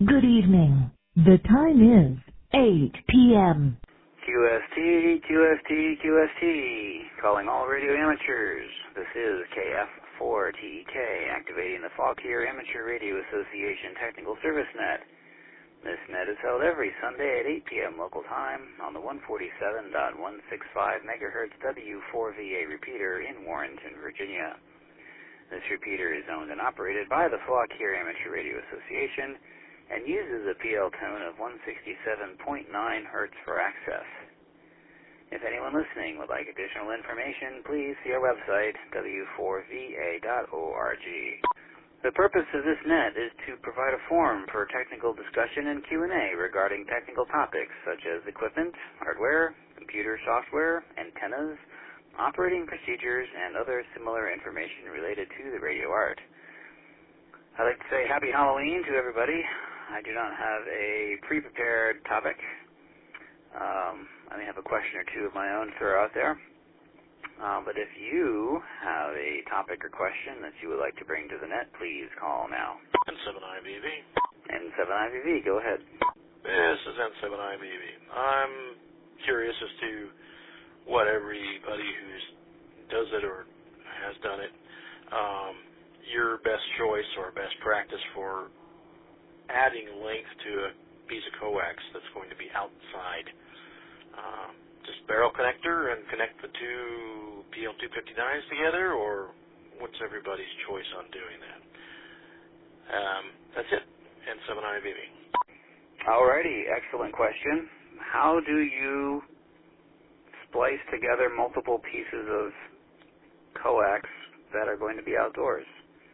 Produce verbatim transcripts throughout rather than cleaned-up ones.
Good evening. The time is eight p.m. Q S T, Q S T, Q S T, calling all radio amateurs. This is K F four T K, activating the Fauquier Amateur Radio Association Technical Service Net. This net is held every Sunday at eight p.m. local time on the one forty-seven point one six five megahertz W four V A repeater in Warrenton, Virginia. This repeater is owned and operated by the Fauquier Amateur Radio Association and uses a P L tone of one sixty-seven point nine hertz for access. If anyone listening would like additional information, please see our website, w four v a dot org. The purpose of this net is to provide a forum for technical discussion and Q and A regarding technical topics such as equipment, hardware, computer software, antennas, operating procedures, and other similar information related to the radio art. I'd like to say happy Halloween to everybody. I do not have a pre-prepared topic. Um, I may have a question or two of my own to throw out there. Um, but if you have a topic or question that you would like to bring to the net, please call now. N seven I B V. N seven I B V, go ahead. This is N seven I B V. I'm curious as to what everybody who does it or has done it, um, your best choice or best practice for adding length to a piece of coax that's going to be outside. Uh, just barrel connector and connect the two P L two fifty-nines together, or what's everybody's choice on doing that? Um, that's it. N seven I B V. Alrighty, excellent question. How do you splice together multiple pieces of coax that are going to be outdoors?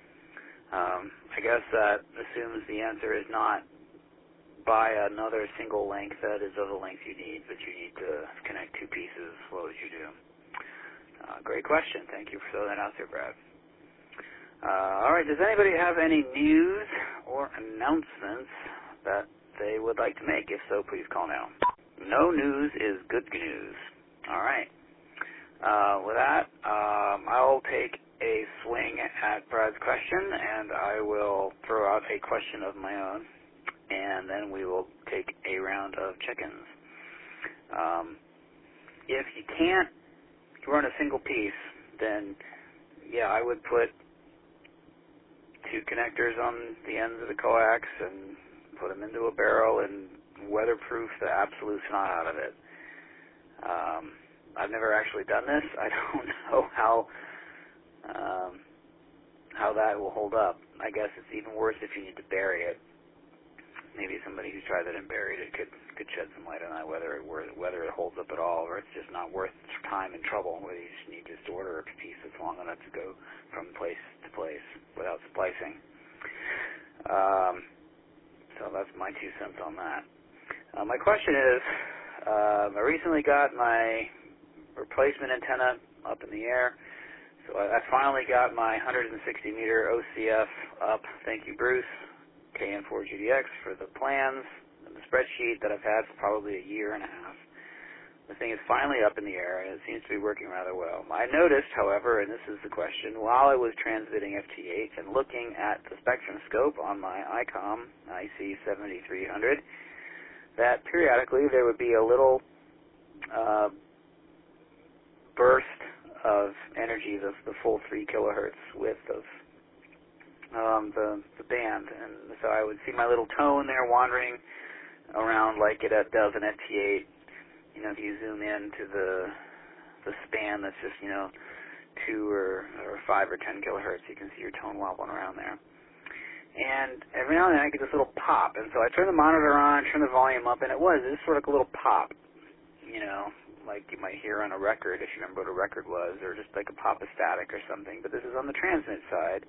Um, I guess that assumes the answer is not buy another single length that is of the length you need, but you need to connect two pieces as well as you do. Uh, great question. Thank you for throwing that out there, Brad. Uh, all right, does anybody have any news or announcements that they would like to make? If so, please call now. No news is good news. All right. Uh, with that, um, I'll take a swing at Brad's question, and I will throw out a question of my own, and then we will take a round of chickens. Um, if you can't run a single piece, then, yeah, I would put two connectors on the ends of the coax and put them into a barrel and weatherproof the absolute snot out of it. Um, I've never actually done this. I don't know how um, how that will hold up. I guess it's even worse if you need to bury it. Maybe somebody who's tried that and buried it could could shed some light on that, whether it whether it holds up at all, or it's just not worth time and trouble. Whether you just need to just order a piece that's long enough to go from place to place without splicing. Um, so that's my two cents on that. Uh, my question is, uh, I recently got my replacement antenna up in the air, so I, I finally got my one hundred sixty meter O C F up. Thank you, Bruce. K N four G D X for the plans and the spreadsheet that I've had for probably a year and a half. The thing is finally up in the air, and it seems to be working rather well. I noticed, however, and this is the question, while I was transmitting F T H and looking at the spectrum scope on my ICOM I C seventy-three hundred, that periodically there would be a little uh, burst of energy, the, the full three kilohertz width of um, the, the band. And so I would see my little tone there wandering around like it does in F T eight. You know, if you zoom in to the the span that's just, you know, two or, or five or ten kilohertz, you can see your tone wobbling around there. And every now and then I get this little pop. And so I turn the monitor on, turn the volume up, and it was, it was sort of like a little pop, you know, like you might hear on a record, if you remember what a record was, or just like a pop of static or something. But this is on the transmit side.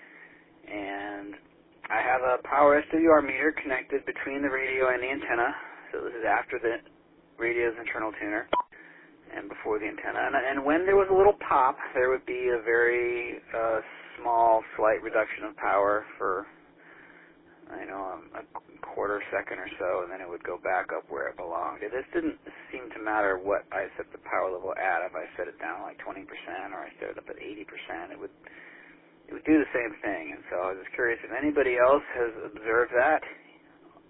And I have a power S W R meter connected between the radio and the antenna. So this is after the radio's internal tuner and before the antenna. And, and when there was a little pop, there would be a very uh, small, slight reduction of power for, you know, a, a quarter second or so, and then it would go back up where it belonged. This didn't seem to matter what I set the power level at. If I set it down like twenty percent or I set it up at eighty percent, it would it would do the same thing. And so I was just curious if anybody else has observed that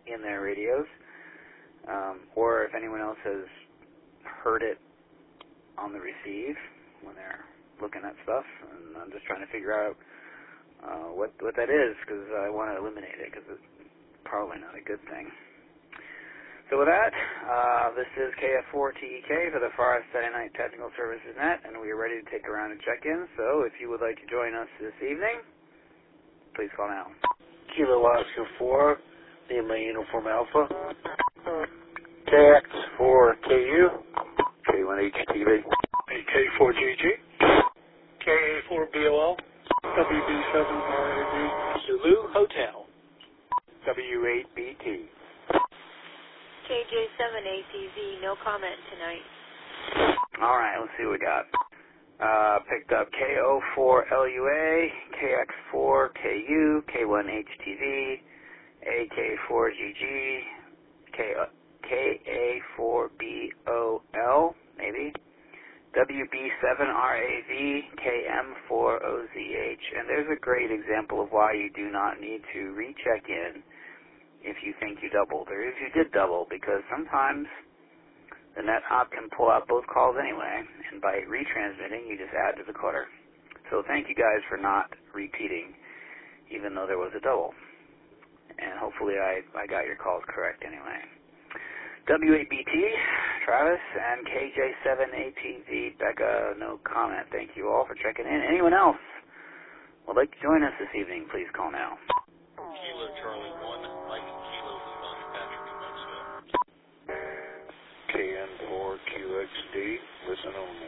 in their radios, um, or if anyone else has heard it on the receive when they're looking at stuff. And I'm just trying to figure out uh, what what that is, because I want to eliminate it, because it's probably not a good thing. So with that, uh, this is K F four T E K for the Forest Saturday Night Technical Services Net, and we are ready to take a round of check-ins. So if you would like to join us this evening, please call now. Kilo Oscar four, Lima Uniform Alpha. K X four K U. K one H T V. A K four G G. K A four B O L. W B seven R A B. Zulu Hotel. W eight B T. K J seven A T V, no comment tonight. All right, let's see what we got. Uh, picked up K O four L U A, K X four K U, K one H T V, A K four G G, K, K A four B O L, maybe, W B seven R A V, K M four O Z H. And there's a great example of why you do not need to recheck in if you think you doubled, or if you did double, because sometimes the net op can pull out both calls anyway, and by retransmitting, you just add to the clutter. So thank you guys for not repeating, even though there was a double. And hopefully I, I got your calls correct anyway. W eight B T, Travis, and K J seven A T V, Becca, no comment. Thank you all for checking in. Anyone else would like to join us this evening, please call now. Kilo Charlie one, Mike Kilo Lima, Patrick in Knoxville. K N four Q X D, listen only.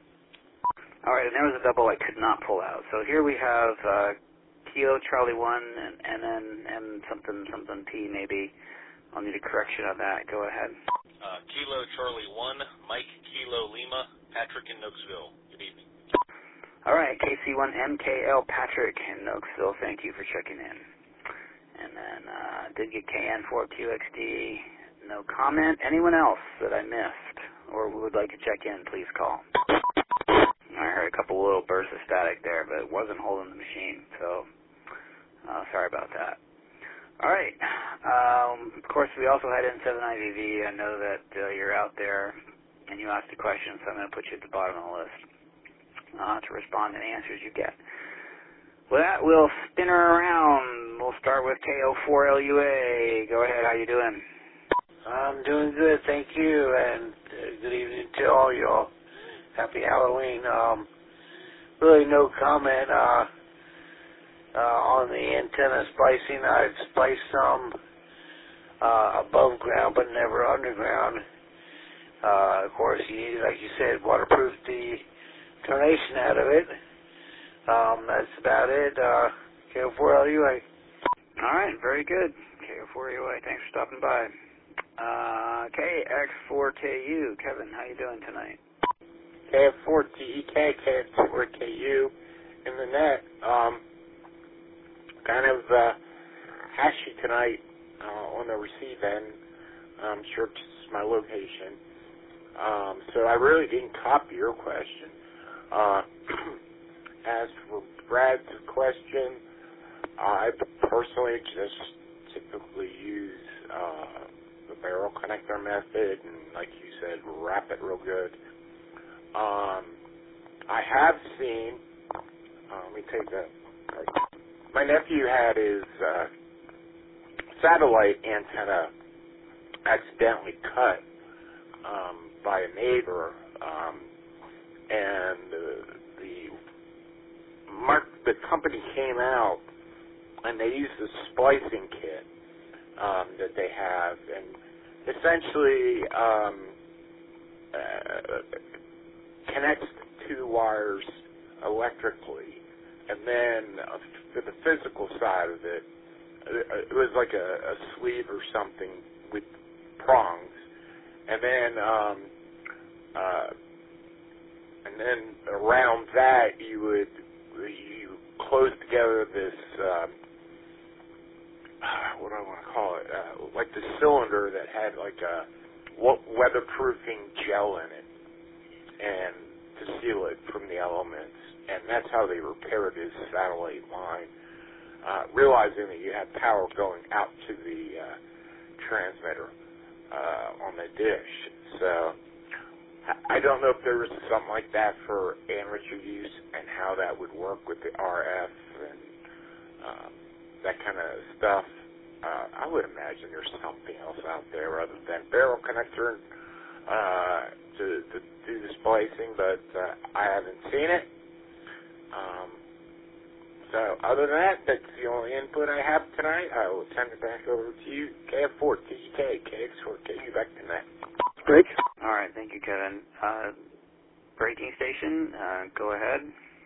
All right, and there was a double I could not pull out. So here we have uh, Kilo Charlie one and N N M something something P maybe. I'll need a correction on that. Go ahead. Uh, Kilo Charlie one, Mike Kilo Lima, Patrick in Knoxville. Good evening. All right, K C one M K L Patrick in Knoxville. Thank you for checking in. And then uh, did get K N four Q X D. No comment. Anyone else that I missed or would like to check in, please call. I heard a couple little bursts of static there, but it wasn't holding the machine, so uh, sorry about that. All right. Um, of course, we also had N seven I V V. I know that uh, you're out there and you asked a question, so I'm going to put you at the bottom of the list uh, to respond to the answers you get. With that, we'll spin her around. We'll start with K O four L U A. Go ahead. How you doing? I'm doing good, thank you, and uh, good evening to all y'all. Happy Halloween. Um, really no comment uh, uh, on the antenna splicing. I've spliced some uh, above ground, but never underground. Uh, of course, you need, like you said, waterproof the termination out of it. Um, that's about it. Uh, K O four L U A. All right, very good. K O four L U A, thanks for stopping by. Uh, K X four K U, Kevin, how you doing tonight? K F four T E K, K F four K U in the net. Um, kind of uh, hashy tonight uh, on the receive end. I'm sure it's my location. Um, so I really didn't copy your question. Uh, as for Brad's question, I personally just typically use uh, the barrel connector method, and like you said, wrap it real good. Um, I have seen, uh, let me take that. My nephew had his uh, satellite antenna accidentally cut um, by a neighbor, um, and uh, the mark, the company came out and they used a splicing kit um, that they have, and essentially um, uh, connects the two wires electrically, and then uh, for the physical side of it, it was like a, a sleeve or something with prongs, and then um, uh, and then around that you would you close together this uh, what do I want to call it? Uh, like the cylinder that had like a weatherproofing gel in it, and to seal it from the elements, and that's how they repaired his satellite line, uh, realizing that you had power going out to the uh, transmitter uh, on the dish. So I don't know if there was something like that for amateur use and how that would work with the R F and um, that kind of stuff. Uh, I would imagine there's something else out there other than barrel connector uh, to, to do the splicing, but uh, I haven't seen it. Um, so other than that, that's the only input I have tonight. I will send it back over to you, K F four T E K, K X four K U, back to that. Break. All right, thank you, Kevin. Uh, breaking station, uh, go ahead.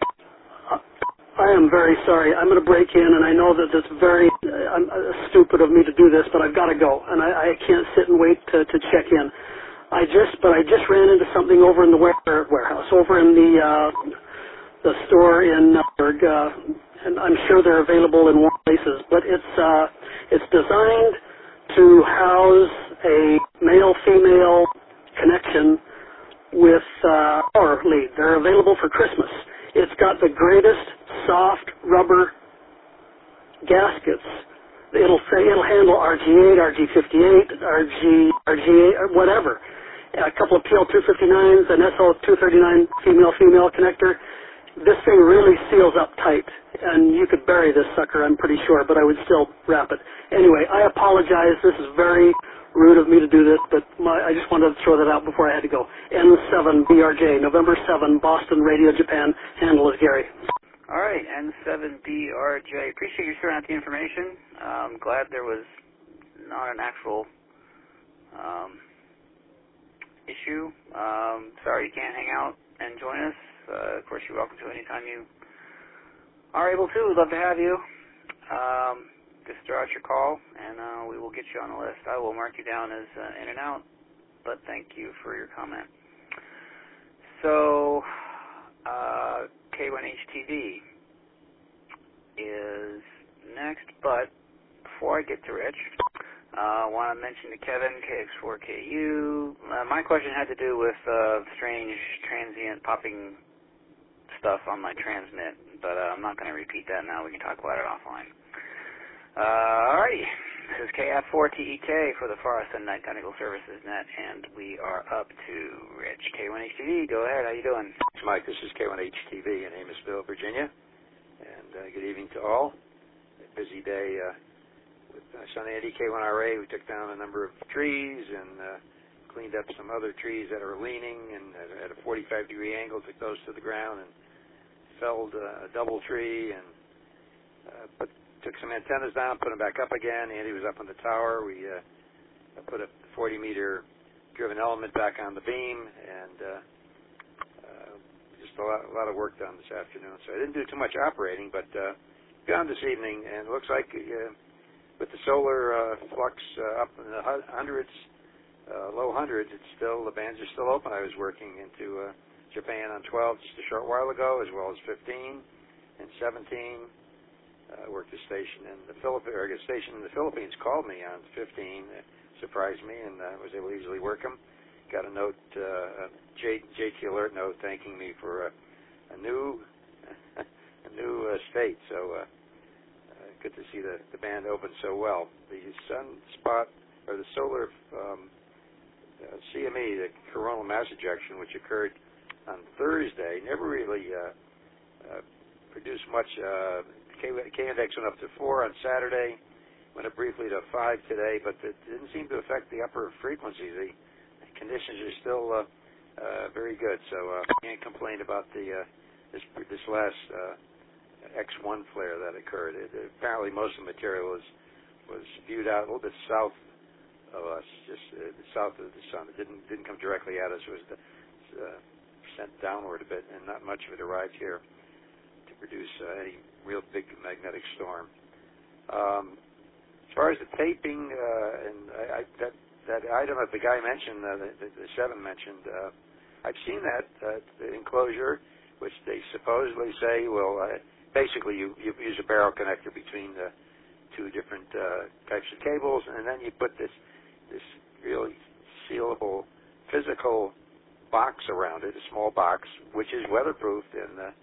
I am very sorry. I'm going to break in, and I know that it's very uh, I'm, uh, stupid of me to do this, but I've got to go, and I, I can't sit and wait to, to check in. I just, but I just ran into something over in the ware- warehouse, over in the uh, the store in Nutburg, uh, and I'm sure they're available in more places. But it's uh, it's designed to house a male-female connection with uh, power lead. They're available for Christmas. It's got the greatest soft rubber gaskets. It'll say it'll handle R G eight, R G fifty-eight, R G R G eight, or whatever. A couple of P L two fifty-nines, an S L two thirty-nine female-female connector. This thing really seals up tight, and you could bury this sucker, I'm pretty sure, but I would still wrap it. Anyway, I apologize. This is very rude of me to do this, but my, I just wanted to throw that out before I had to go. N seven B R J, November seventh, Boston, Radio Japan. Handle is Gary. All right, N seven B R J. Appreciate you sharing out the information. I'm glad there was not an actual um, issue. Um, sorry you can't hang out and join us. Uh, of course, you're welcome to anytime you are able to. We'd love to have you. Um, just throw out your call, and uh, we will get you on the list. I will mark you down as uh, in and out, but thank you for your comment. So, uh, K one H T V is next, but before I get to Rich, I uh, want to mention to Kevin, K X four K U. Uh, my question had to do with uh, strange transient popping stuff on my transmit, but uh, I'm not going to repeat that now. We can talk about it offline. Uh, alrighty, this is K F four T E K for the Far West Night Technical Services Net, and we are up to Rich. K one H T V, go ahead, how you doing? Mike, this is K one H T V in Amosville, Virginia, and uh, good evening to all. A busy day uh, with uh, Son Andy K one R A. We took down a number of trees and uh, cleaned up some other trees that are leaning, and at a forty-five degree angle took those to the ground and felled uh, a double tree, and uh, put, took some antennas down, put them back up again. Andy was up on the tower. We uh, put a forty meter driven element back on the beam, and uh, uh, just a lot, a lot of work done this afternoon. So I didn't do too much operating, but uh, gone this evening, and it looks like uh, with the solar uh, flux uh, up in the hundreds, uh, low hundreds, it's still, the bands are still open. I was working into uh, Japan on twelve just a short while ago, as well as fifteen and seventeen. Uh, worked a station in the Philippines, or a station in the Philippines called me on fifteen, uh, surprised me, and I uh, was able to easily work them. Got a note, uh, a J, JT alert note thanking me for uh, a new, a new uh, state. So uh, uh, good to see the, the band open so well. The sunspot, or the solar um, uh, C M E, the coronal mass ejection, which occurred on Thursday, never really uh, uh, produced much. Uh, K, K index went up to four on Saturday, went up briefly to five today, but it didn't seem to affect the upper frequencies. The conditions are still uh, uh, very good, so uh, can't complain about the uh, this this last uh, X one flare that occurred. It, apparently, most of the material was was spewed out a little bit south of us, just uh, south of the sun. It didn't didn't come directly at us. It was the, uh, sent downward a bit, and not much of it arrived here to produce uh, any real big magnetic storm. Um, as far as the taping, uh, and I, I, that that item that the guy mentioned, uh, the, the, the seven mentioned, uh, I've seen that uh, the enclosure, which they supposedly say will uh, basically you, you use a barrel connector between the two different uh, types of cables, and then you put this this really sealable physical box around it, a small box, which is weatherproofed and uh,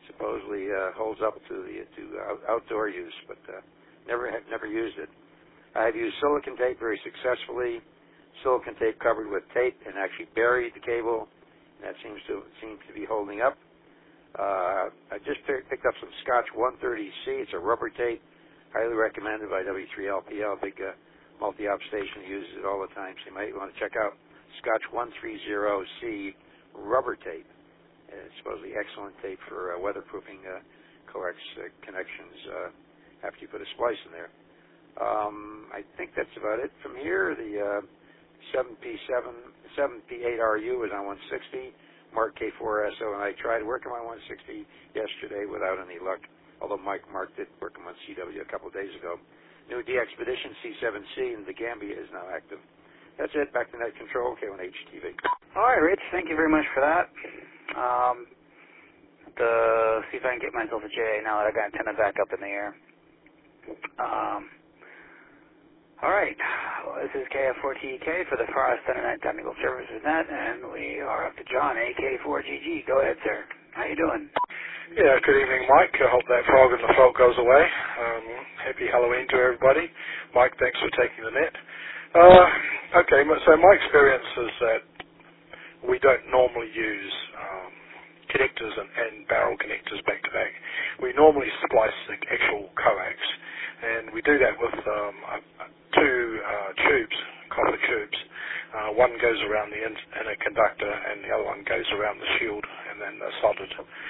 supposedly uh, holds up to the to out, outdoor use, but uh, never have never used it. I've used silicon tape very successfully. Silicon tape covered with tape and actually buried the cable. That seems to seems to be holding up. Uh, I just picked up some Scotch one thirty C. It's a rubber tape, highly recommended by W three L P L, big uh, multi-op station, uses it all the time. So you might want to check out Scotch one thirty C rubber tape. It's supposedly excellent tape for uh, weatherproofing uh, coax uh, connections uh, after you put a splice in there. Um, I think that's about it. From here, the uh, seven P seven, seven P eight R U is on one sixty. Mark K four S O, and I tried working on one sixty yesterday without any luck, although Mike Mark did work on C W a couple of days ago. New D Expedition C seven C and the Gambia is now active. That's it. Back to Net Control, K one H T V. All right, Rich, thank you very much for that. Um, to see if I can get myself a J A now that I got antenna back up in the air. Um, all right, well, this is K F four T E K for the Far East Internet Technical Services Net, and we are up to John, A K four G G. Go ahead, sir. How you doing? Yeah, good evening, Mike. I hope that frog in the throat goes away. Um, happy Halloween to everybody. Mike, thanks for taking the net. Uh, okay, so my experience is that we don't normally use um, connectors and, and barrel connectors back to back. We normally splice the actual coax, and we do that with um, two uh, tubes, copper tubes. Uh, one goes around the in- inner conductor, and the other one goes around the shield, and then they're soldered.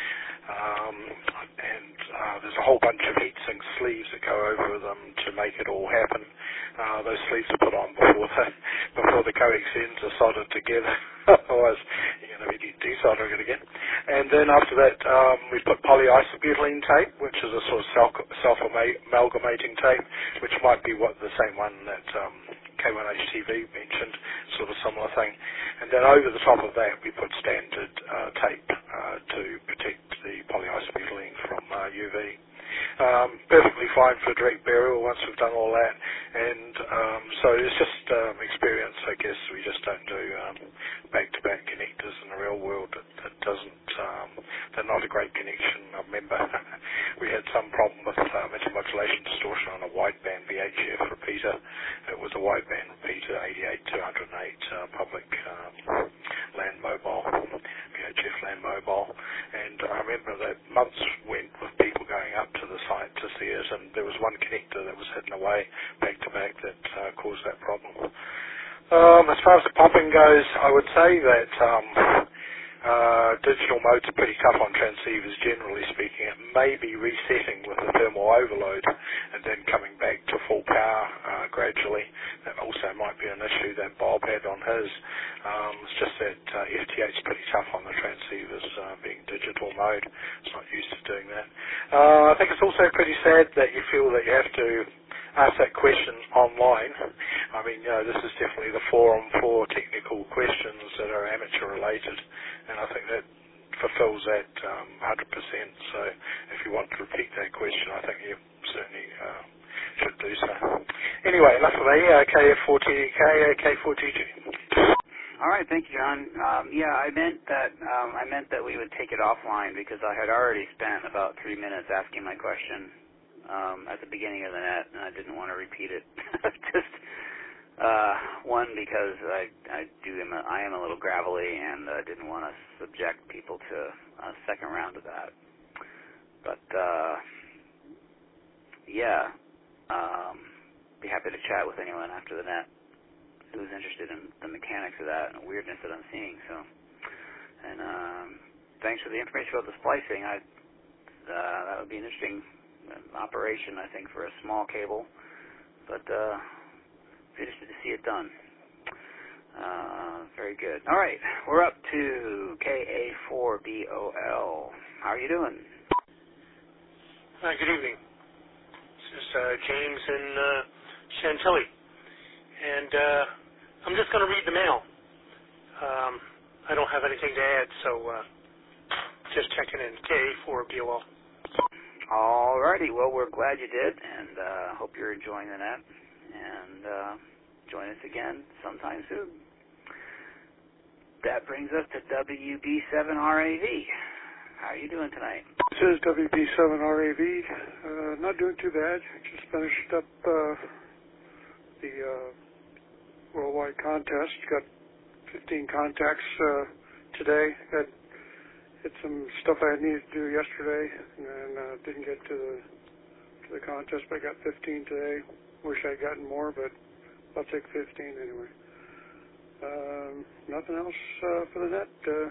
Um, and uh, there's a whole bunch of heat-sink sleeves that go over them to make it all happen. Uh, those sleeves are put on before the, before the coax ends are soldered together. Otherwise, you're going to be desoldering it again. And then after that, um, we put polyisobutylene tape, which is a sort of self- self-amalgamating tape, which might be what the same one that um, K one H T V mentioned, sort of similar thing. And then over the top of that, we put standard uh, tape uh, to protect the polyisobutylene from uh, U V. Um, perfectly fine for direct burial once we've done all that. And um, so it's just um, experience, I guess. We just don't do um, back-to-back connectors in the real world. It, it doesn't, um, they're not a great connection. I remember we had some problem with um, intermodulation distortion on a wideband V H F repeater. It was a wideband repeater, eighty-eight two oh eight uh, public um, land mobile, V H F land mobile. And I remember that months went with people going up to the site to see it, and there was one connector that was hidden away back to back that uh, caused that problem. Um, as far as the pumping goes, I would say that um, uh, digital modes are pretty tough on transceivers, generally speaking. It may be resetting with the thermal overload and then coming back to full power uh, gradually. That also might be an issue that Bob had on his. Um, it's just that uh, F T H is pretty tough on the transceivers uh, being digital mode. It's not used to doing that. Uh, I think it's also pretty sad that you feel that you have to ask that question online. I mean, you know, this is definitely the forum for technical questions that are amateur related, and I think that fulfills that um, one hundred percent. So if you want to repeat that question, I think you certainly uh, should do so. Anyway, enough of me. Uh, K F four T E K, K four G G. All right, thank you, John. Um, yeah, I meant that um, I meant that we would take it offline because I had already spent about three minutes asking my question um, at the beginning of the net, and I didn't want to repeat it. Just uh, one because I I do am a, I am a little gravelly and uh, didn't want to subject people to a second round of that. But uh, yeah, um, be happy to chat with anyone after the net who's interested in the mechanics of that and the weirdness that I'm seeing. So, and um, thanks for the information about the splicing. I uh, that would be an interesting operation, I think, for a small cable, but uh, interested to see it done. Uh, very good. All right, we're up to K A four B O L. How are you doing? Hi, good evening. This is uh, James in uh, Chantilly, and uh, I'm just going to read the mail. Um, I don't have anything to add, so uh, just checking in. K A four B O L. All righty. Well, we're glad you did, and uh, hope you're enjoying the net. And uh, join us again sometime soon. That brings us to W B seven R A V. How are you doing tonight? This is W B seven R A V. Uh, not doing too bad. Just finished up uh, the uh, worldwide contest. Got fifteen contacts uh, today. Had had some stuff I needed to do yesterday, and uh, didn't get to the to the contest. But I got fifteen today. Wish I'd gotten more, but I'll take fifteen anyway. Um, nothing else uh, for the net. Uh,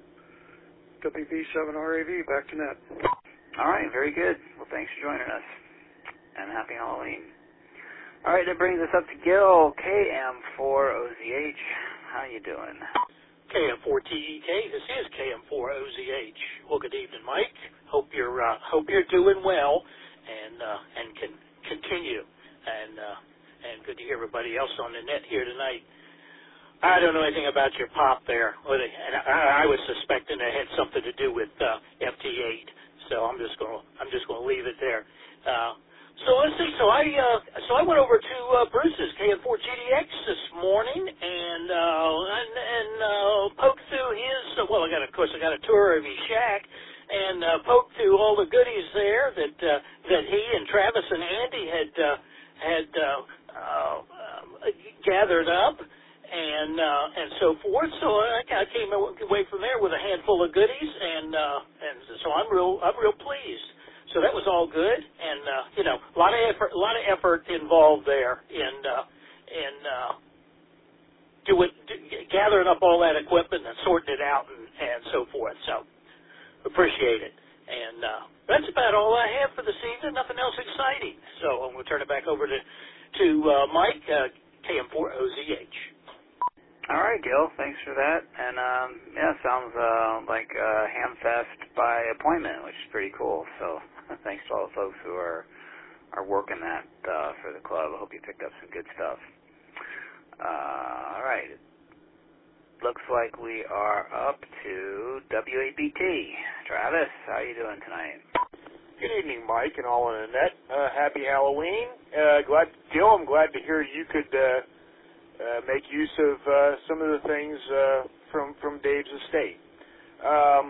W B seven R A V, back to net. All right, very good. Well, thanks for joining us, and happy Halloween. All right, that brings us up to Gil, K M four O Z H. How you doing? K M four T E K. This is K M four O Z H. Well, good evening, Mike. Hope you're uh, hope you're doing well, and uh, and can continue. And uh, and good to hear everybody else on the net here tonight. I don't know anything about your pop there, and I, I was suspecting it had something to do with uh, F T eight. So I'm just going I'm just going to leave it there. Uh, so let's see. So I uh, so I went over to uh, Bruce's K M four G D X this morning and uh, and, and uh, poked through his. Uh, well, I got of course I got a tour of his shack and uh, poked through all the goodies there that uh, that he and Travis and Andy had uh, had uh, uh, gathered up. And uh, and so forth. So I, I came away from there with a handful of goodies, and uh, and so I'm real I'm real pleased. So that was all good, and uh, you know, a lot of effort a lot of effort involved there in uh, in uh, doing do, gathering up all that equipment and sorting it out and, and so forth. So appreciate it, and uh, that's about all I have for this evening. Nothing else exciting. So I'm going to turn it back over to to uh, Mike, uh, K M four O Z H. All right, Gil, thanks for that. And, um, yeah, sounds uh, like uh, Hamfest by appointment, which is pretty cool. So thanks to all the folks who are are working that uh, for the club. I hope you picked up some good stuff. Uh, all right. Looks like we are up to W A B T. Travis, how are you doing tonight? Good evening, Mike, and all on the net. Uh, happy Halloween. Uh, glad, Gil, I'm glad to hear you could... Uh, Uh, make use of uh, some of the things uh, from from Dave's estate. Um,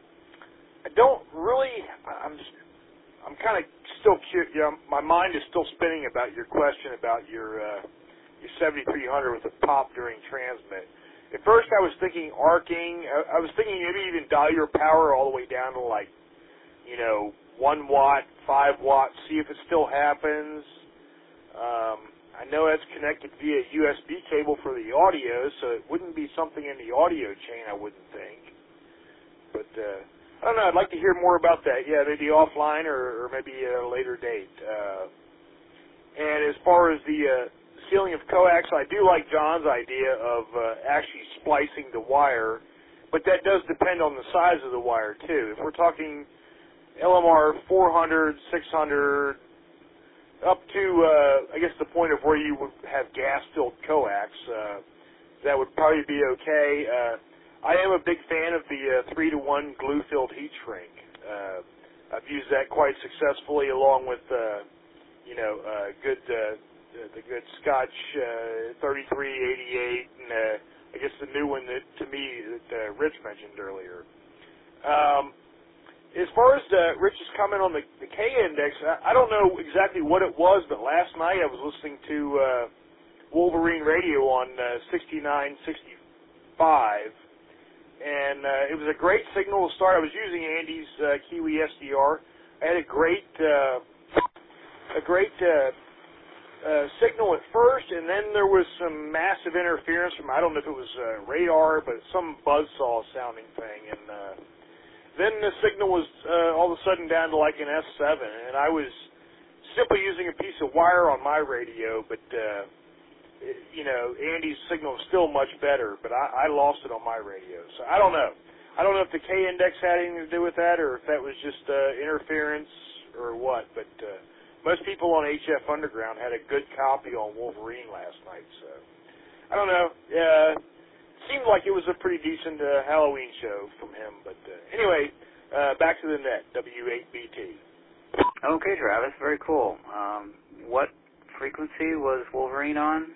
I don't really. I'm just. I'm kind of still curious. You know, my mind is still spinning about your question about your uh, your seventy-three hundred with the pop during transmit. At first, I was thinking arcing. I, I was thinking maybe even dial your power all the way down to like, you know, one watt, five watt. See if it still happens. Um, I know it's connected via U S B cable for the audio, so it wouldn't be something in the audio chain, I wouldn't think. But, uh, I don't know, I'd like to hear more about that. Yeah, maybe offline or, or maybe at a later date. Uh, and as far as the uh, sealing of coax, I do like John's idea of uh, actually splicing the wire, but that does depend on the size of the wire, too. If we're talking L M R four hundred, six hundred, up to, uh, I guess, the point of where you would have gas-filled coax, uh, that would probably be okay. Uh, I am a big fan of the uh, three to one glue-filled heat shrink. Uh, I've used that quite successfully along with, uh, you know, uh, good, uh, the good Scotch uh, thirty-three eighty-eight, and uh, I guess the new one that, to me, that uh, Rich mentioned earlier. Um, As far as uh, Rich's comment on the, the K-index, I, I don't know exactly what it was, but last night I was listening to uh, Wolverine Radio on uh, sixty-nine sixty-five, and uh, it was a great signal to start. I was using Andy's uh, Kiwi S D R. I had a great, uh, a great uh, uh, signal at first, and then there was some massive interference from, I don't know if it was uh, radar, but some buzzsaw sounding thing, and uh, then the signal was uh, all of a sudden down to like an S seven, and I was simply using a piece of wire on my radio, but, uh, it, you know, Andy's signal was still much better, but I, I lost it on my radio. So I don't know. I don't know if the K-index had anything to do with that or if that was just uh, interference or what, but uh, most people on H F Underground had a good copy on Wolverine last night, so I don't know. Uh, Seemed like it was a pretty decent uh, Halloween show from him. But uh, anyway, uh, back to the net, W eight B T. Okay, Travis, very cool. Um, what frequency was Wolverine on?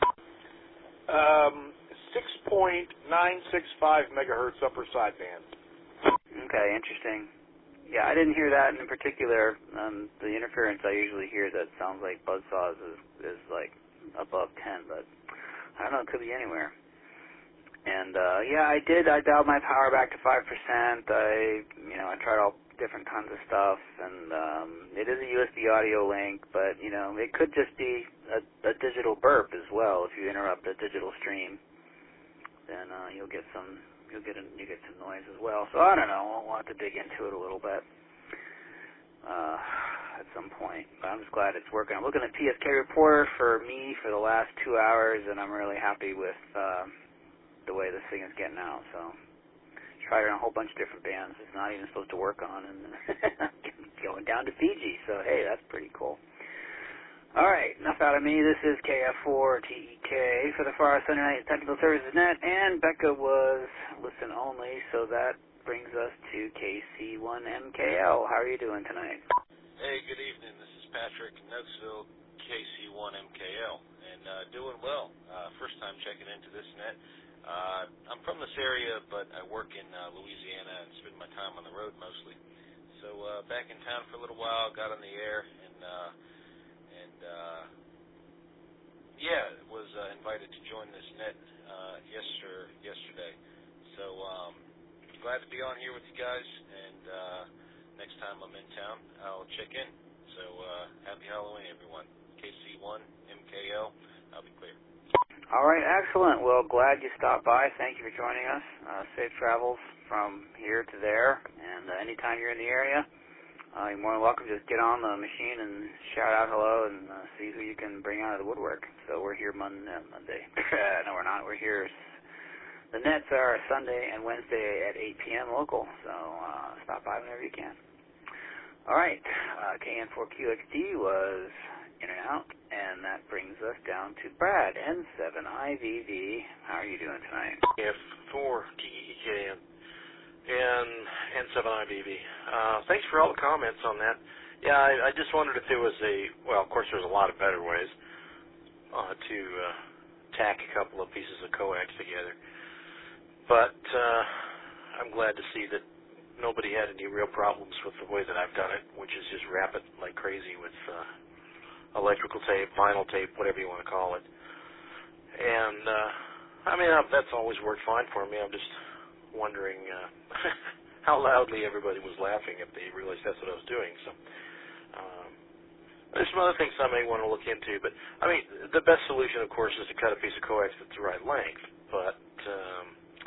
Um, six point nine six five megahertz upper sideband. Okay, interesting. Yeah, I didn't hear that in particular. Um, the interference I usually hear that sounds like buzzsaws is, is like above ten, but I don't know, it could be anywhere. And, uh, yeah, I did, I dialed my power back to five percent. I, you know, I tried all different kinds of stuff, and um, it is a U S B audio link, but, you know, it could just be a, a digital burp as well. If you interrupt a digital stream, then uh, you'll get some, you'll get a, you get some noise as well. So I don't know, we'll have to dig into it a little bit uh, at some point. But I'm just glad it's working. I'm looking at P S K Reporter for me for the last two hours, and I'm really happy with uh, the way this thing is getting out. So tried it on a whole bunch of different bands it's not even supposed to work on, and going down to Fiji. So hey, that's pretty cool. All right, enough out of me. This is K F four T E K for the Far Sunday Night Technical Services Net, and Becca was listen only, so that brings us to K C one M K L. How are you doing tonight? Hey, good evening. This is Patrick in Nutsville, K C one M K L, and uh, doing well. Uh, first time checking into this net. Uh, I'm from this area, but I work in uh, Louisiana and spend my time on the road mostly. So uh, back in town for a little while, got on the air, and uh, and uh, yeah, was uh, invited to join this net uh, yester, yesterday. So um, glad to be on here with you guys, and uh, next time I'm in town, I'll check in. So uh, happy Halloween, everyone. K C one M K L, I'll be clear. All right, excellent. Well, glad you stopped by. Thank you for joining us. Uh, safe travels from here to there, and uh, anytime you're in the area, uh, you're more than welcome. Just get on the machine and shout out hello and uh, see who you can bring out of the woodwork. So we're here Monday. Uh, Monday. No, we're not. We're here. The nets are Sunday and Wednesday at eight p.m. local, so uh, stop by whenever you can. All right, uh, K N four Q X D was in and out, and that brings us down to Brad, N seven I V V. How are you doing tonight? F four T E K N and N seven I V V. Uh, thanks for all the comments on that. Yeah, I, I just wondered if there was a, well, of course there's a lot of better ways uh, to uh, tack a couple of pieces of coax together. But uh, I'm glad to see that nobody had any real problems with the way that I've done it, which is just wrap it like crazy with uh, electrical tape, vinyl tape, whatever you want to call it. And, uh, I mean, that's always worked fine for me. I'm just wondering uh, how loudly everybody was laughing if they realized that's what I was doing. So um, there's some other things I may want to look into. But, I mean, the best solution, of course, is to cut a piece of coax that's the right length. But um,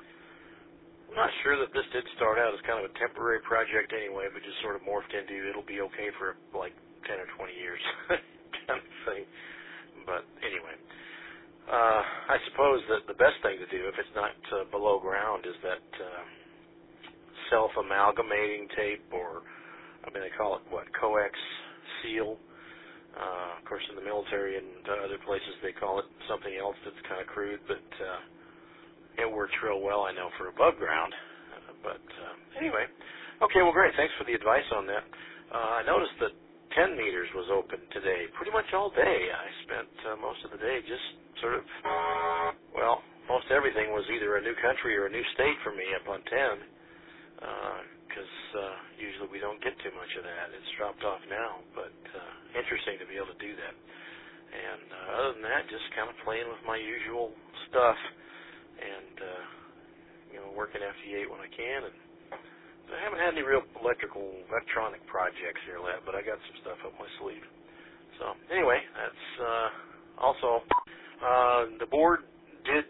I'm not sure that this did start out as kind of a temporary project anyway, but just sort of morphed into it'll be okay for, like, ten or twenty years. Kind of thing. But anyway, uh, I suppose that the best thing to do, if it's not uh, below ground, is that uh, self-amalgamating tape, or I mean, they call it what, coax seal. Uh, of course, in the military and uh, other places, they call it something else that's kind of crude, but uh, it works real well, I know, for above ground. Uh, but uh, anyway, okay, well, great. Thanks for the advice on that. Uh, I noticed that ten meters was open today, pretty much all day. I spent uh, most of the day just sort of, well, most everything was either a new country or a new state for me up on ten, because uh, uh, usually we don't get too much of that. It's dropped off now, but uh, interesting to be able to do that. And uh, other than that, just kind of playing with my usual stuff and, uh, you know, working F T eight when I can, and I haven't had any real electrical, electronic projects here yet, but I got some stuff up my sleeve. So, anyway, that's uh, also, uh, the board did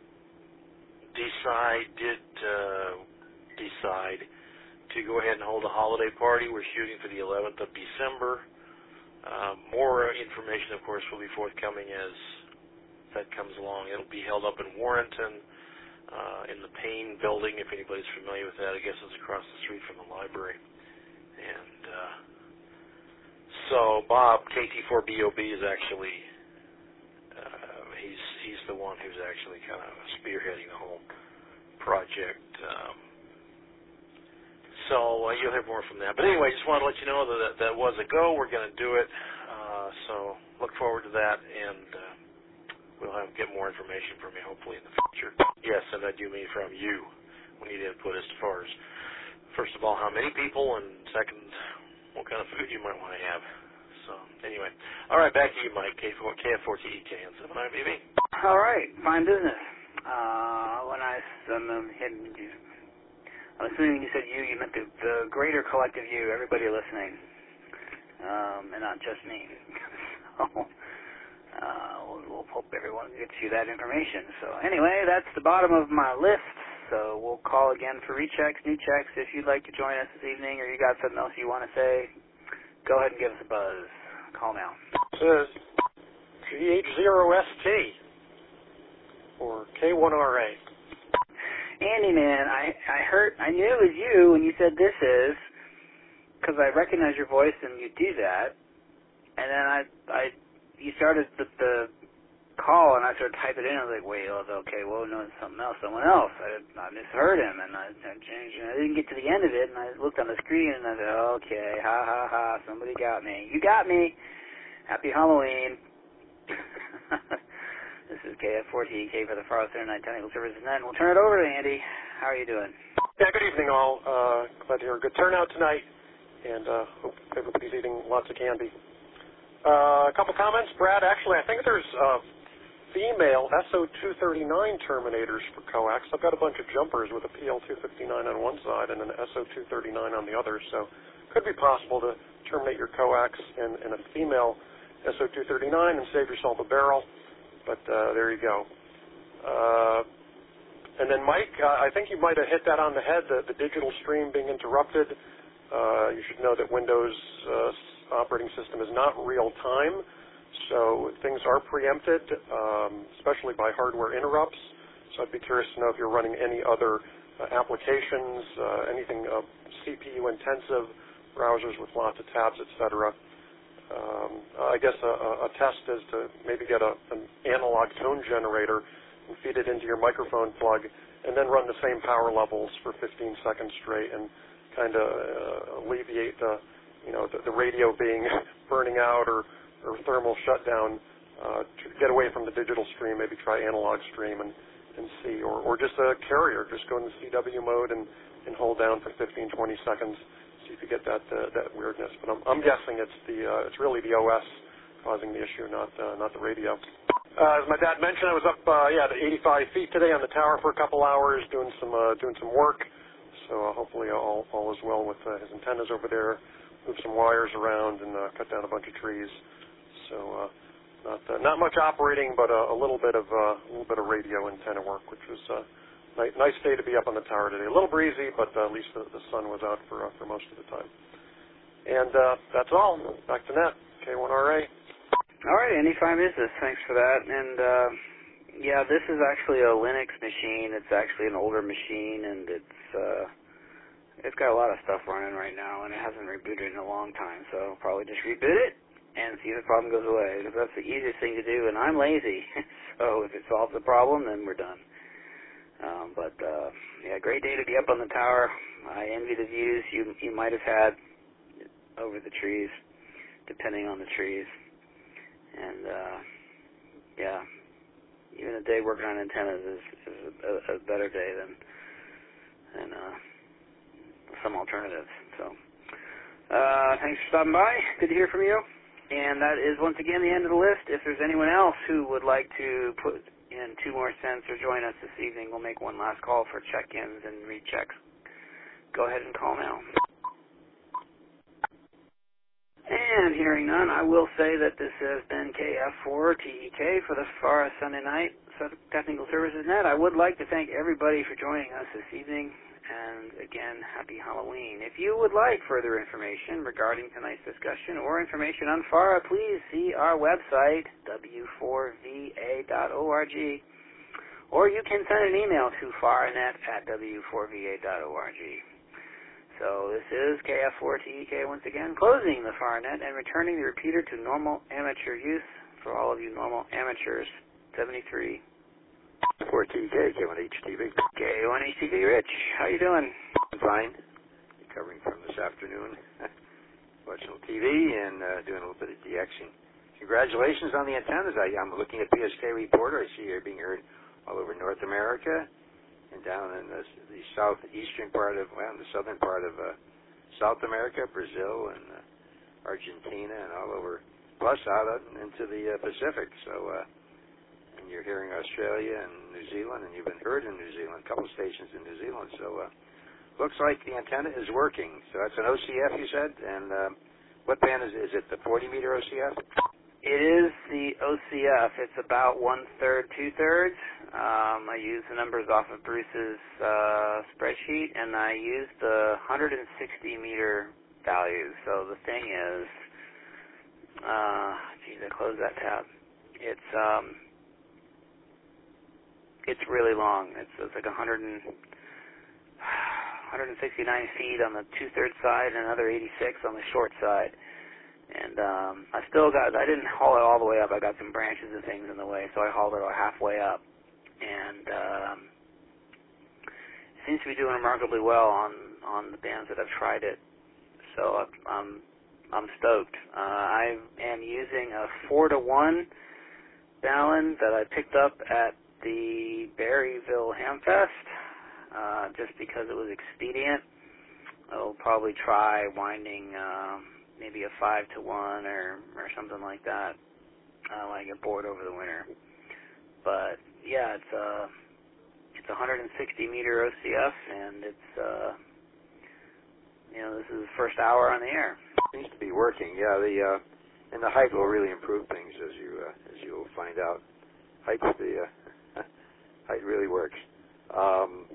decide, did uh, decide to go ahead and hold a holiday party. We're shooting for the eleventh of December. Uh, more information, of course, will be forthcoming as that comes along. It'll be held up in Warrenton, Uh, in the Payne building, if anybody's familiar with that. I guess it's across the street from the library. And uh, so Bob, K T four B O B, is actually, uh, he's he's the one who's actually kind of spearheading the whole project. Um, so uh, you'll hear more from that. But anyway, just wanted to let you know that that, that was a go. We're going to do it. Uh, so look forward to that, and uh, we'll have get more information from you hopefully in the future. Yes, and I do mean from you. We need input as far as, first of all, how many people, and second, what kind of food you might want to have. So anyway, all right, back to you, Mike. K F four T E K and seven I B B. All right, fine business. Uh, when I I'm um, hitting you, I'm assuming you said you, you meant the, the greater collective you, everybody listening, um, and not just me. so, uh, we'll, we'll hope everyone gets you that information. So anyway, that's the bottom of my list. So we'll call again for rechecks, new checks. If you'd like to join us this evening, or you got something else you want to say, go ahead and give us a buzz. Call now. Says G H zero S T or K one R A. Andy, man, I I heard, I knew it was you when you said this is, because I recognize your voice and you do that, and then I I you started the, the call and I started typing it in. I was like, wait, oh, okay, well, no, it's something else, someone else. I I misheard him, and I, I changed. And I didn't get to the end of it, and I looked on the screen and I said, okay, ha ha ha, somebody got me. You got me. Happy Halloween. This is K F four T E K for the Far West Internet Technical Services Net. We'll turn it over to Andy. How are you doing? Yeah, good evening, all. Uh, glad to hear a good turnout tonight, and uh, hope everybody's eating lots of candy. Uh, a couple comments, Brad. Actually, I think there's uh, female S O two thirty-nine terminators for coax. I've got a bunch of jumpers with a P L two fifty-nine on one side and an S O two thirty-nine on the other, so it could be possible to terminate your coax in, in a female S O two thirty-nine and save yourself a barrel. But uh, there you go. Uh, and then, Mike, uh, I think you might have hit that on the head, the, the digital stream being interrupted. Uh, you should know that Windows uh, operating system is not real-time, so things are preempted, um, especially by hardware interrupts. So I'd be curious to know if you're running any other uh, applications, uh, anything uh, C P U-intensive, browsers with lots of tabs, et cetera. Um, I guess a, a test is to maybe get a, an analog tone generator and feed it into your microphone plug, and then run the same power levels for fifteen seconds straight, and kind of uh, alleviate the, you know, the, the radio being burning out or, or thermal shutdown. Uh, to get away from the digital stream, maybe try analog stream and, and see, or, or just a carrier, just go into C W mode and, and hold down for fifteen, twenty seconds. See if you get that uh, that weirdness, but I'm, I'm guessing it's the uh, it's really the O S causing the issue, not uh, not the radio. Uh, as my dad mentioned, I was up uh, yeah to eighty-five feet today on the tower for a couple hours doing some uh, doing some work. So uh, hopefully all all is well with uh, his antennas over there. Move some wires around and uh, cut down a bunch of trees. So uh, not uh, not much operating, but uh, a little bit of uh, a little bit of radio antenna work, which was. Uh, Nice day to be up on the tower today. A little breezy, but uh, at least the, the sun was out for uh, for most of the time. And uh, that's all. Back to net. K one R A. All right, Andy, fine business. Thanks for that. And uh, yeah, this is actually a Linux machine. It's actually an older machine, and it's uh, it's got a lot of stuff running right now, and it hasn't rebooted in a long time. So I'll probably just reboot it and see if the problem goes away, because that's the easiest thing to do. And I'm lazy, so if it solves the problem, then we're done. Um, but, uh, yeah, great day to be up on the tower. I envy the views you you might have had over the trees, depending on the trees. And, uh, yeah, even a day working on antennas is, is a, a better day than, than uh, some alternatives. So, uh, thanks for stopping by. Good to hear from you. And that is, once again, the end of the list. If there's anyone else who would like to put in two more cents or join us this evening, we'll make one last call for check-ins and rechecks. Go ahead and call now. And hearing none, I will say that this has been K F four T E K for the Far West Sunday Night Technical Services Net. I would like to thank everybody for joining us this evening. And again, happy Halloween. If you would like further information regarding tonight's discussion or information on F A R A, please see our website, w four v a dot org. Or you can send an email to faranet at w four v a dot org. So this is K F four T E K once again, closing the FARNet and returning the repeater to normal amateur use for all of you normal amateurs. seventy-three. four T K, K one H T V. K one H T V, Rich. How you doing? Fine. Recovering from this afternoon. Watching T V and uh, doing a little bit of DXing. Congratulations on the antennas. I, I'm looking at P S K Reporter. I see you're being heard all over North America and down in the, the southeastern part of, well, the southern part of uh, South America, Brazil, and uh, Argentina and all over, plus out into the uh, Pacific. So, uh, and you're hearing Australia and New Zealand, and you've been heard in New Zealand, a couple of stations in New Zealand. So, uh, looks like the antenna is working. So that's an O C F, you said, and uh, what band is is it? The forty meter O C F? It is the O C F. It's about one third, two thirds. Um, I use the numbers off of Bruce's uh, spreadsheet, and I use the one hundred sixty meter values. So the thing is, uh, geez, I closed that tab. It's um, it's really long. It's, it's like one hundred and, one hundred sixty-nine feet on the two thirds side, and another eighty-six on the short side. And um, I still got, I didn't haul it all the way up. I got some branches and things in the way, so I hauled it halfway up. And um, it seems to be doing remarkably well on, on the bands that I've tried it. So I'm, I'm stoked. Uh, I am using a four to one balun that I picked up at the Berryville Hamfest uh, just because it was expedient. I'll probably try winding um, maybe a five to one or or something like that uh, when I get bored over the winter. But yeah, it's a it's a one hundred sixty meter O C F, and it's uh, you know this is the first hour on the air. Seems to be working. Yeah, the uh, and the height will really improve things as you uh, as you will find out. Height the uh, height really works. Um,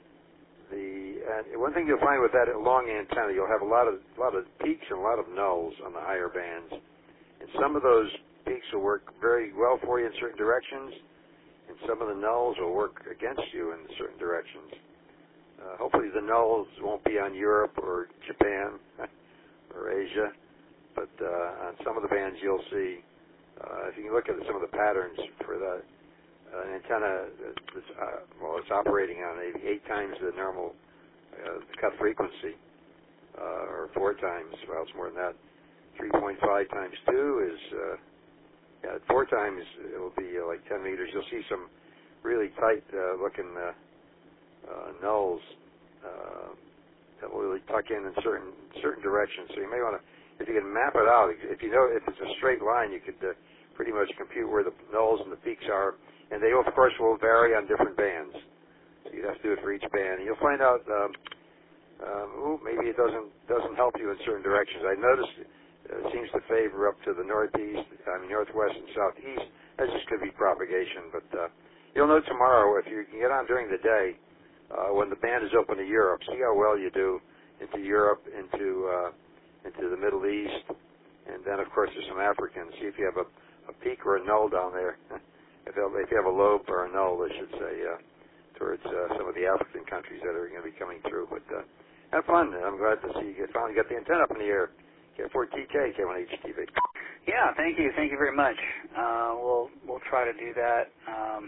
The and one thing you'll find with that long antenna, you'll have a lot of a lot of peaks and a lot of nulls on the higher bands, and some of those peaks will work very well for you in certain directions, and some of the nulls will work against you in certain directions. Uh, hopefully, the nulls won't be on Europe or Japan or Asia, but uh, on some of the bands you'll see. Uh, if you can look at some of the patterns for the Uh, an antenna, that's, uh, well, it's operating on maybe eight times the normal uh, cut frequency, uh, or four times. Well, it's more than that. three point five times two is, uh, yeah, four times it will be uh, like ten meters. You'll see some really tight uh, looking uh, uh, nulls uh, that will really tuck in in certain certain directions. So you may want to, if you can map it out, if you know if it's a straight line, you could uh, pretty much compute where the nulls and the peaks are. And they, of course, will vary on different bands. So you'd have to do it for each band. And you'll find out, um, um, ooh, maybe it doesn't doesn't help you in certain directions. I noticed uh, it seems to favor up to the northeast, I mean northwest and southeast. That just could be propagation. But uh, you'll know tomorrow if you can get on during the day uh, when the band is open to Europe. See how well you do into Europe, into uh, into the Middle East, and then of course there's some Africans. See if you have a, a peak or a null down there. If you have a lobe or a null, I should say, uh, towards uh, some of the African countries that are going to be coming through. But uh, have fun. I'm glad to see you get, finally got the antenna up in the air. K four T K, K one H T V. Yeah, thank you. Thank you very much. Uh, we'll we'll try to do that. Um,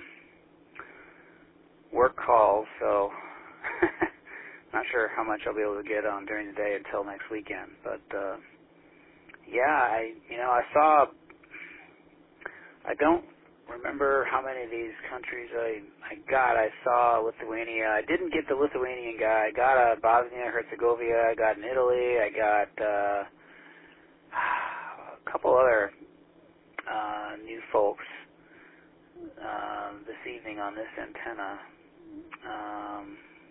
work calls, so not sure how much I'll be able to get on during the day until next weekend. But uh, yeah, I you know I saw. I don't. remember how many of these countries I I got. I saw Lithuania. I didn't get the Lithuanian guy. I got a Bosnia Herzegovina. I got an Italy. I got uh, a couple other uh, new folks uh, this evening on this antenna. Um,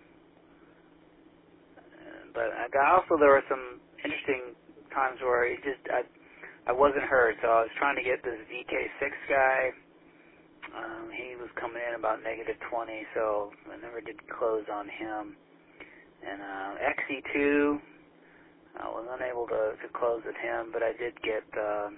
but I got also there were some interesting times where it just I I wasn't heard. So I was trying to get this V K six guy. Um, he was coming in about negative twenty, so I never did close on him. And uh, X E two, I was unable to, to close at him, but I did get uh,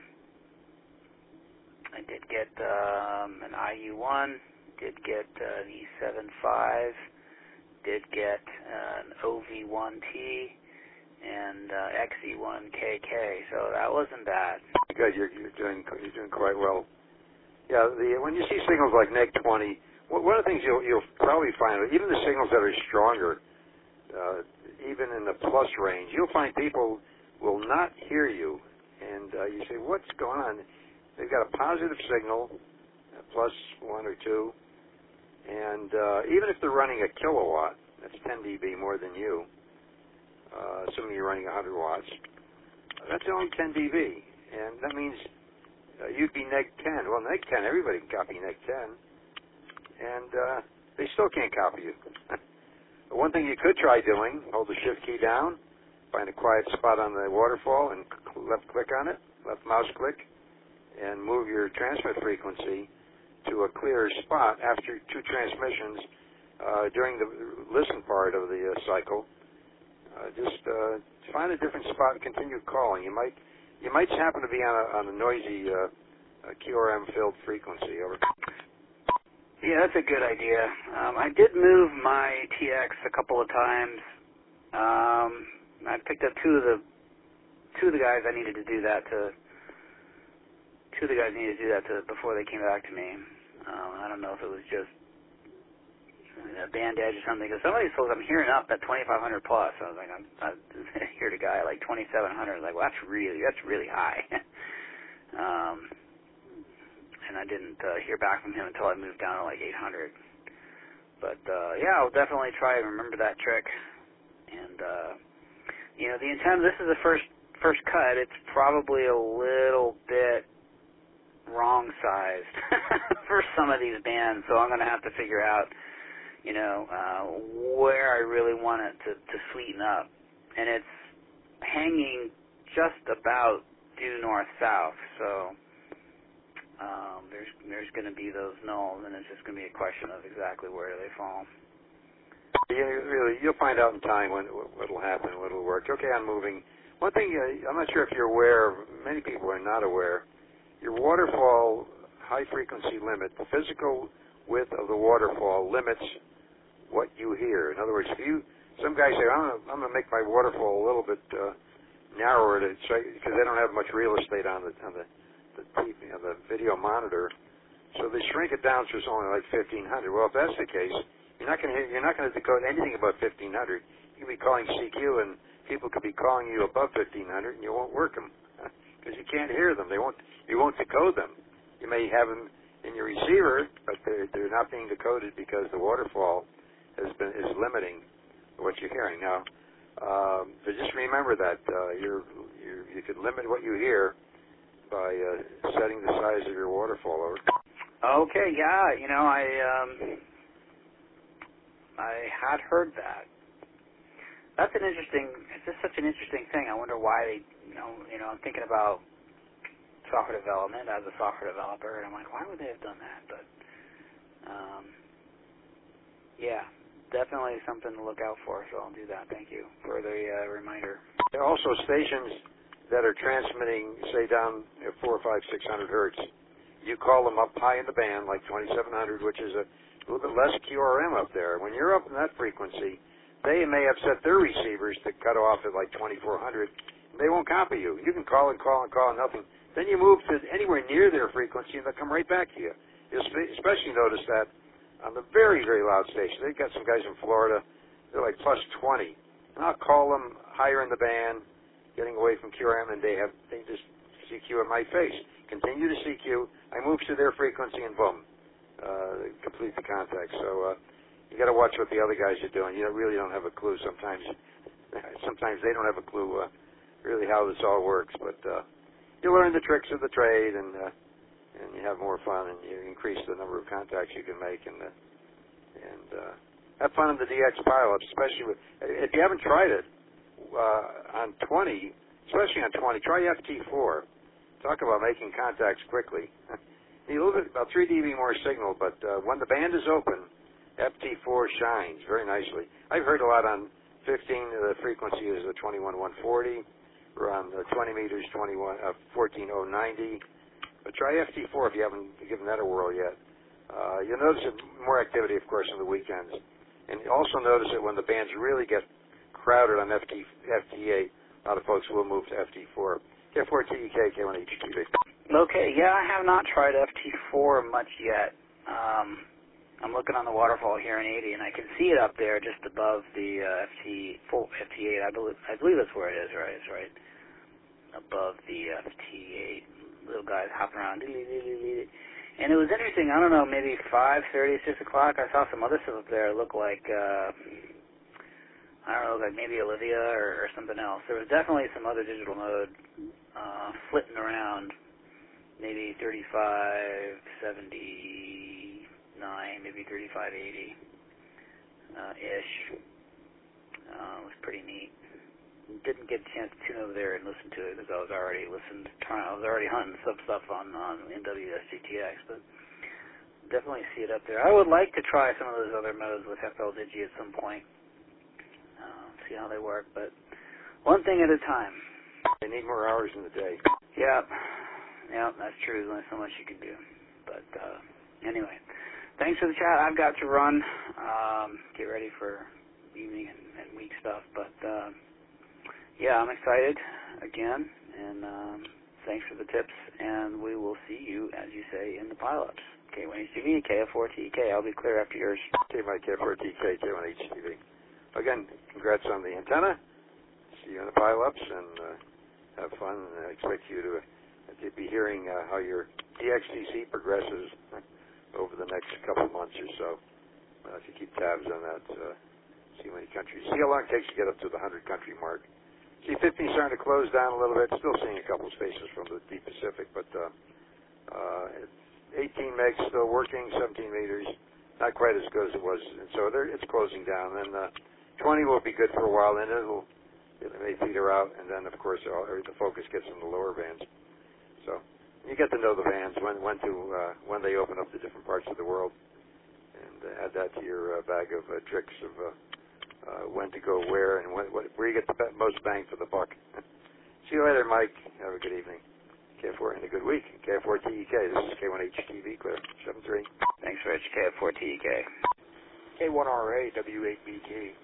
I did get um, an I U one, did get uh, an E seven five, did get uh, an O V one T, and uh, X E one K K. So that wasn't bad. Good, you're, you're doing you're doing quite well. Yeah, the, when you see signals like neg twenty, one of the things you'll, you'll probably find, even the signals that are stronger, uh, even in the plus range, you'll find people will not hear you. And uh, you say, what's going on? They've got a positive signal, a plus one or two, and uh, even if they're running a kilowatt, that's ten decibels more than you, uh, assuming you're running one hundred watts, that's only ten D B, and that means uh, you'd be neg ten. Well, neg ten, everybody can copy neg ten, and uh, they still can't copy you. One thing you could try doing, hold the shift key down, find a quiet spot on the waterfall, and left click on it, left mouse click, and move your transmit frequency to a clear spot after two transmissions uh, during the listen part of the uh, cycle. Uh, just uh, find a different spot and continue calling. You might you might happen to be on a, on a noisy uh, Q R M-filled frequency. Over. Yeah, that's a good idea. Um, I did move my T X a couple of times. Um, I picked up two of the two of the guys I needed to do that to. Two of the guys needed to do that to before they came back to me. Um, I don't know if it was just a band edge or something. Because somebody told I'm hearing up at twenty-five hundred plus. I was like, I'm, I heard a guy at like twenty-seven hundred. Like, well, that's really that's really high. um, and I didn't uh, hear back from him until I moved down to like eight hundred. But uh, yeah, I'll definitely try and remember that trick. And uh, you know, the antenna. This is the first first cut. It's probably a little bit wrong sized for some of these bands, so I'm going to have to figure out, you know, uh, where I really want it to, to sweeten up. And it's hanging just about due north-south, so um, there's there's going to be those nulls, and it's just going to be a question of exactly where do they fall. Yeah, really, you'll find out in time when what will happen, what will work. Okay, I'm moving. One thing, uh, I'm not sure if you're aware of, many people are not aware, your waterfall high-frequency limit, the physical width of the waterfall limits what you hear. In other words, if you, some guys say, I'm going to make my waterfall a little bit uh, narrower to because they don't have much real estate on the on the the, T V, on the video monitor, so they shrink it down to it's only like fifteen hundred. Well, if that's the case, you're not going to you're not going to decode anything above fifteen hundred. You can be calling C Q, and people could be calling you above fifteen hundred, and you won't work them because you can't hear them. They won't. You won't decode them. You may have them in your receiver, but they're, they're not being decoded because the waterfall has been is limiting what you're hearing. Now, um, but just remember that uh, you're, you're, you could limit what you hear by uh, setting the size of your waterfall. Over. Okay, yeah, you know, I um, I had heard that. That's an interesting. It's just such an interesting thing. I wonder why they, you know, you know, I'm thinking about software development as a software developer, and I'm like, why would they have done that? But um, yeah, definitely something to look out for. So I'll do that. Thank you for the uh, reminder. There are also stations that are transmitting, say, down at four, five, six hundred hertz. You call them up high in the band, like twenty-seven hundred, which is a little bit less Q R M up there. When you're up in that frequency, they may have set their receivers to cut off at like twenty-four hundred. They won't copy you. You can call and call and call and nothing. Then you move to anywhere near their frequency, and they'll come right back to you. You'll especially notice that on the very, very loud stations. They've got some guys in Florida. They're like plus twenty. And I'll call them higher in the band, getting away from Q R M, and they have they just C Q in my face. Continue to C Q. I move to their frequency, and boom, uh, complete the contact. So uh, you got to watch what the other guys are doing. You really don't have a clue sometimes. Sometimes they don't have a clue uh, really how this all works, but uh, you learn the tricks of the trade, and uh, and you have more fun, and you increase the number of contacts you can make, and uh, and uh, have fun in the D X pileups, especially with, if you haven't tried it uh, on twenty, especially on twenty, try F T four. Talk about making contacts quickly. You need a little bit about three D B more signal, but uh, when the band is open, F T four shines very nicely. I've heard a lot on fifteen. The frequency is the twenty-one one forty. We're on the twenty meters, twenty-one, uh, fourteen oh ninety. But try F T four if you haven't given that a whirl yet. Uh, you'll notice it, more activity, of course, on the weekends. And you also notice it when the bands really get crowded on F T, F T eight. A lot of folks will move to F T four. K four T E K, K one H T V. Okay, yeah, I have not tried F T four much yet. Um, I'm looking on the waterfall here in eighty, and I can see it up there just above the uh, F T full F T eight. I believe I believe that's where it is, right? It's right above the F T eight. Little guys hopping around. And it was interesting. I don't know, maybe five thirty, six o'clock. I saw some other stuff up there. It looked like uh, I don't know, like maybe Olivia or, or something else. There was definitely some other digital mode uh, flitting around, maybe thirty-five seventy-nine, maybe thirty-five eighty uh, ish. Uh, it was pretty neat. Didn't get a chance to tune over there and listen to it because I was already listened. I was already hunting some stuff on on N W S G T X, but definitely see it up there. I would like to try some of those other modes with F L Digi at some point. Uh, see how they work, but one thing at a time. They need more hours in the day. Yeah, yeah, that's true. There's only so much you can do. But uh, anyway, thanks for the chat. I've got to run. Um, get ready for evening and, and week stuff, but. Uh, Yeah, I'm excited again, and um, thanks for the tips, and we will see you, as you say, in the pileups. K one H T V, K F four T E K. I'll be clear after yours. K Mike, K F four T E K, K one H T V. Again, congrats on the antenna. See you in the pileups, and uh, have fun. I expect you to, to be hearing uh, how your D X D C progresses over the next couple of months or so. Uh, if you keep tabs on that, uh, see how many countries. See how long it takes to get up to the one hundred country mark. C fifty starting to close down a little bit. Still seeing a couple of spaces from the deep Pacific, but uh, uh, eighteen megs still working, seventeen meters, not quite as good as it was, and so it's closing down. And uh, twenty will be good for a while, then it'll it may peter out, and then of course all, the focus gets in the lower bands. So you get to know the bands when when to uh, when they open up to different parts of the world, and uh, add that to your uh, bag of uh, tricks of. Uh, Uh, when to go where and when, what, where you get the most bang for the buck. See you later, Mike. Have a good evening. K F four and a good week. K F four T E K. This is K one H T V, clear. seven three. Thanks, Rich. K F four T E K. K one R A, W eight B T.